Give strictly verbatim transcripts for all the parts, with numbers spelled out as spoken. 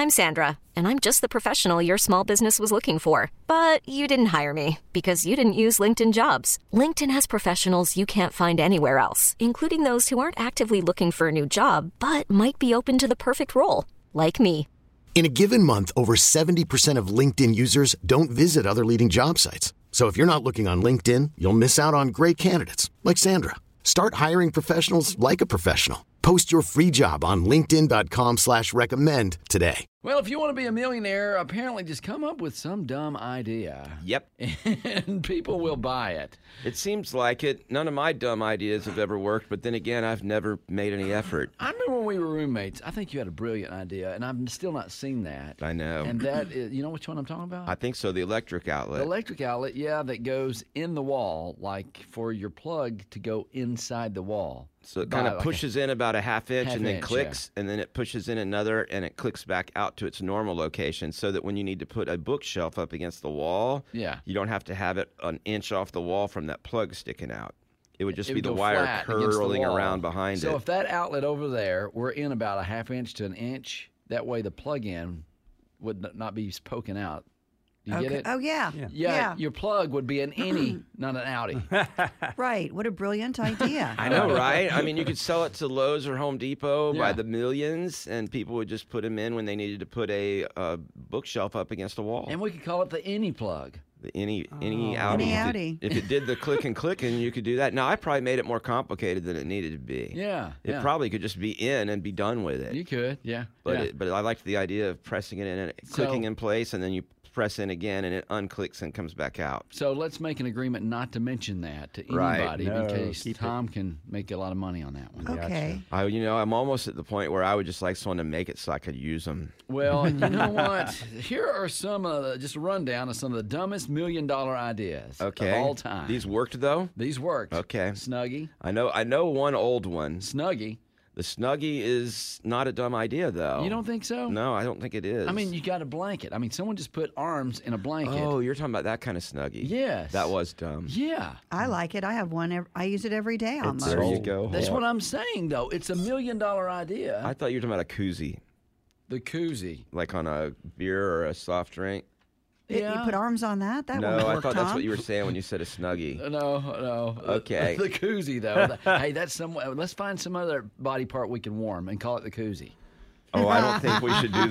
I'm Sandra, and I'm just the professional your small business was looking for. But you didn't hire me because you didn't use LinkedIn Jobs. LinkedIn has professionals you can't find anywhere else, including those who aren't actively looking for a new job, but might be open to the perfect role, like me. In a given month, over seventy percent of LinkedIn users don't visit other leading job sites. So if you're not looking on LinkedIn, you'll miss out on great candidates like Sandra. Start hiring professionals like a professional. Post your free job on linkedin.com slash recommend today. Well, if you want to be a millionaire, apparently just come up with some dumb idea. Yep. And people will buy it. It seems like it. None of my dumb ideas have ever worked, but then again, I've never made any effort. I remember when we were roommates, I think you had a brilliant idea, and I've still not seen that. I know. And that is, you know which one I'm talking about? I think so, the electric outlet. The electric outlet, yeah, that goes in the wall, like for your plug to go inside the wall. So it kind of like pushes in about a half inch half and then inch, clicks, yeah. and then it pushes in another, and it clicks back out to its normal location so that when you need to put a bookshelf up against the wall, yeah. you don't have to have it an inch off the wall from that plug sticking out. It would just it be would the go wire flat against the curling wall. around behind so it. So if that outlet over there were in about a half inch to an inch, that way the plug-in would not be poking out. You okay. get it? Oh, yeah. Yeah. yeah. yeah. Your plug would be an innie, not an outie. Right. What a brilliant idea. I know, right? I mean, you could sell it to Lowe's or Home Depot Yeah. by the millions, and people would just put them in when they needed to put a uh, bookshelf up against a wall. And we could call it the innie plug. The any any Oh. outie. Any If it- outie. If it did the click and clicking, you could do that. Now, I probably made it more complicated than it needed to be. Yeah. It yeah. probably could just be in and be done with it. You could, yeah. But yeah. it, but I liked the idea of pressing it in and So- clicking in place, and then you press in again, and it unclicks and comes back out. So let's make an agreement not to mention that to Right. anybody No, in case keep it. Tom can make a lot of money on that one. Okay. I, you know, I'm almost at the point where I would just like someone to make it so I could use them. Well, you know what? Here are some of the, just a rundown of some of the dumbest million dollar ideas Okay. of all time. These worked though. These worked. Okay. Snuggie. I know. I know one old one. Snuggie. The Snuggie is not a dumb idea, though. You don't think so? No, I don't think it is. I mean, you got a blanket. I mean, someone just put arms in a blanket. Oh, you're talking about that kind of Snuggie. Yes. That was dumb. Yeah. I like it. I have one. ev- I use it every day almost. There you go. That's what I'm saying, though. It's a million dollar idea. I thought you were talking about a koozie, the koozie. like on a beer or a soft drink. It- Yeah. You put arms on that? That no, won't I work, thought that's Tom. what you were saying when you said a Snuggie. No, no. Okay. The koozie, though. Hey, that's some. Let's find some other body part we can warm and call it the koozie. Oh, I don't think we should do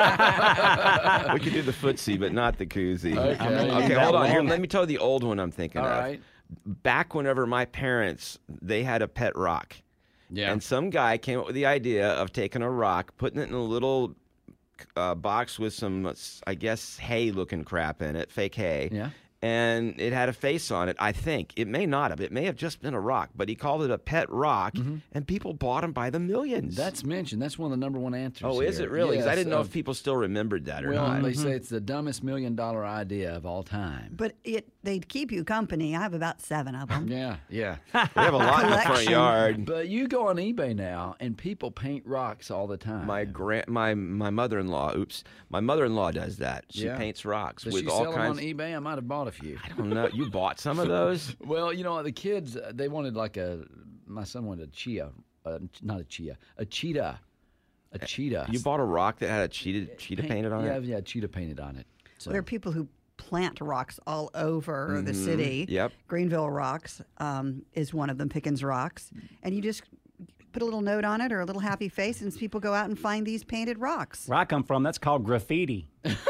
that. We could do the footsie, but not the koozie. Okay. Okay, hold on. Here, let me tell you the old one I'm thinking All of. right. Back whenever my parents, they had a pet rock. Yeah. And some guy came up with the idea of taking a rock, putting it in a little uh, box with some, I guess, hay-looking crap in it, fake hay. Yeah. And it had a face on it, I think. It may not have. It may have just been a rock, but he called it a pet rock, and people bought them by the millions. That's mentioned. That's one of the number one answers. oh, is here. it really? 'Cause I Yes, didn't know of- if people still remembered that or Well, not. they say it's the dumbest million dollar idea of all time. But it they'd keep you company. I have about seven of them. Yeah, yeah. We have a lot in the front Collection. yard. But you go on eBay now, and people paint rocks all the time. My grand, my my mother-in-law. Oops, my mother-in-law does that. She Yeah. paints rocks Does with she all sell kinds. them on eBay? I might have bought a few. I don't know. You bought some of those? Well, you know, the kids, uh, they wanted like a, my son wanted a chia, uh, not a chia, a cheetah. A cheetah. You bought a rock that had a cheetah cheetah Paint- painted on yeah, it? Yeah, cheetah painted on it. So. Well, there are people who plant rocks all over the city. Yep. Greenville Rocks um, is one of them, Pickens Rocks. And you just put a little note on it or a little happy face, and people go out and find these painted rocks. Where I come from, that's called graffiti.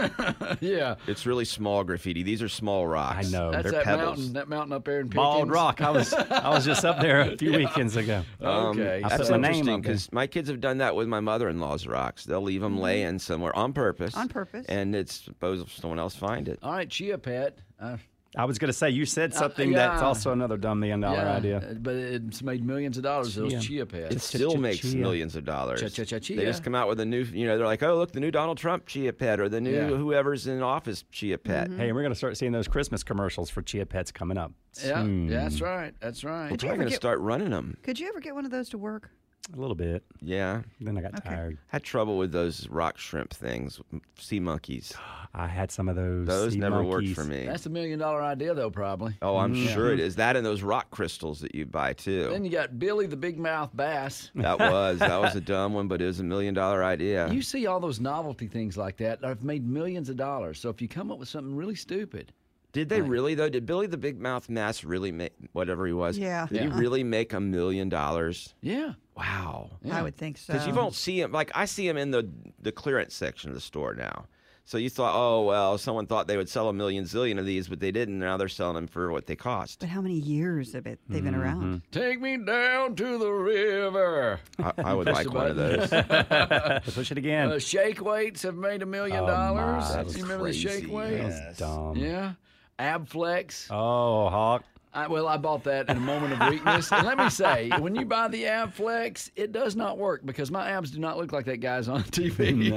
yeah. It's really small graffiti. These are small rocks. I know. That's They're that pebbles. mountain, that mountain up there in Pickens. Bald Rock. I was I was just up there a few weekends ago. Um, Okay. I That's put my name interesting up there. because my kids have done that with my mother-in-law's rocks. They'll leave them laying somewhere on purpose. On purpose. And it's supposed someone else find it. All right, chia pet. Uh, I was going to say, you said something yeah. that's also another dumb million dollar yeah, idea. uh, But it's made millions of dollars, those Chia. chia pets. It still makes Chia. millions of dollars. Chia, chia, chia, chia. They just come out with a new, you know, they're like, oh, look, the new Donald Trump Chia Pet or the new Yeah. whoever's in office Chia Pet. Hey, and we're going to start seeing those Christmas commercials for Chia Pets coming up Yeah, soon. yeah, that's right. That's right. We're you probably ever going to get- start running them. Could you ever get one of those to work? A little bit. Yeah. Then I got Okay. tired. Had trouble with those rock shrimp things, sea monkeys. I had some of those. Those sea never monkeys. worked for me. That's a million dollar idea, though, probably. Oh, I'm Mm. sure it is. That and those rock crystals that you buy too. Then you got Billy the Big Mouth Bass. That was that was a dumb one, but it was a million dollar idea. You see all those novelty things like that that have made millions of dollars. So if you come up with something really stupid, Did they Right. really though? Did Billy the Big Mouth Mass really make whatever he was? Yeah. Did Yeah. he really make a million dollars? yeah. Wow. Yeah. I would think so. Because you don't see him like I see him in the the clearance section of the store now. So you thought, oh well, someone thought they would sell a million zillion of these, but they didn't. Now they're selling them for what they cost. But how many years have it they've been Mm-hmm. around? Take me down to the river. I, I would Press like the one of button. those. Push it again. Uh, shake weights have made a million Oh, dollars. my. That's You remember crazy. the shake weight? That's Yes. dumb. Yeah. Abflex. Oh, Hawk. I, well, I bought that in a moment of weakness. And let me say, when you buy the Abflex, it does not work because my abs do not look like that guy's on T V.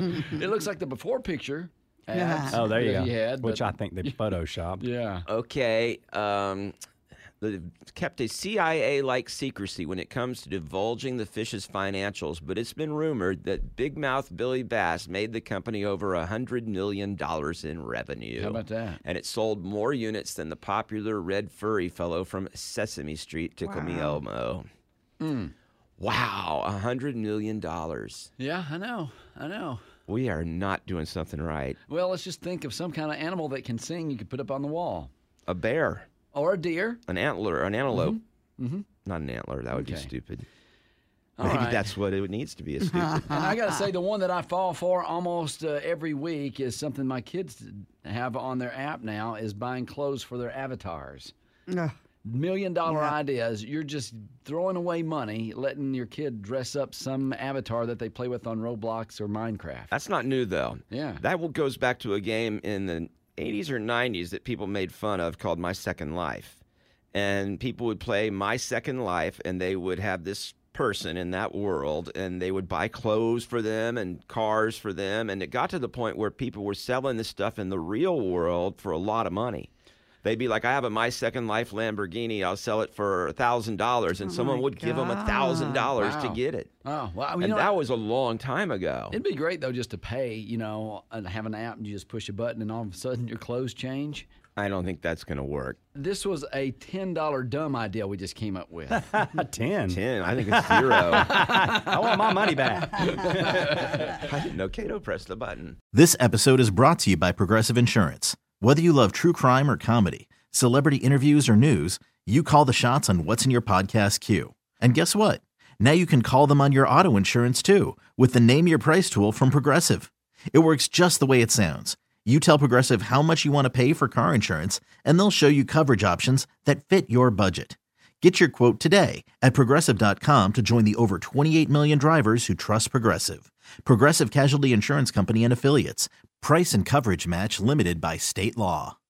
It looks like the before picture abs. Oh, there you that go. he had, Which but- I think they photoshopped. Yeah. Okay. Um, they kept a C I A-like secrecy when it comes to divulging the fish's financials, but it's been rumored that Big Mouth Billy Bass made the company over a hundred million dollars in revenue. How about that? And it sold more units than the popular red furry fellow from Sesame Street, Tickle Me Wow. Elmo. Mm. Wow, a hundred million dollars. Yeah, I know. I know. We are not doing something right. Well, let's just think of some kind of animal that can sing you could put up on the wall. A bear, Or a deer. an antler, an antelope. Mm-hmm. Not an antler. That would be Okay. stupid. All Maybe right. that's what it needs to be. A stupid. And I got to say, the one that I fall for almost uh, every week is something my kids have on their app now is buying clothes for their avatars. Ugh. Million dollar Yeah. ideas. You're just throwing away money, letting your kid dress up some avatar that they play with on Roblox or Minecraft. That's not new though. Yeah. That will- goes back to a game in the eighties or nineties that people made fun of called My Second Life. And people would play My Second Life and they would have this person in that world and they would buy clothes for them and cars for them. And it got to the point where people were selling this stuff in the real world for a lot of money. They'd be like, I have a My Second Life Lamborghini. I'll sell it for a thousand dollars. And Oh someone my would give them a thousand dollars to Wow. get it. Oh, well, I mean, And you know, that was a long time ago. it'd be great, though, just to pay, you know, and have an app and you just push a button and all of a sudden your clothes change. I don't think that's going to work. This was a ten dollar dumb idea we just came up with. A ten. ten. I think it's zero. I want my money back. I didn't know Cato pressed the button. This episode is brought to you by Progressive Insurance. Whether you love true crime or comedy, celebrity interviews or news, you call the shots on what's in your podcast queue. And guess what? Now you can call them on your auto insurance too with the Name Your Price tool from Progressive. It works just the way it sounds. You tell Progressive how much you want to pay for car insurance, and they'll show you coverage options that fit your budget. Get your quote today at Progressive dot com to join the over twenty-eight million drivers who trust Progressive. Progressive Casualty Insurance Company and Affiliates. Price and coverage match limited by state law.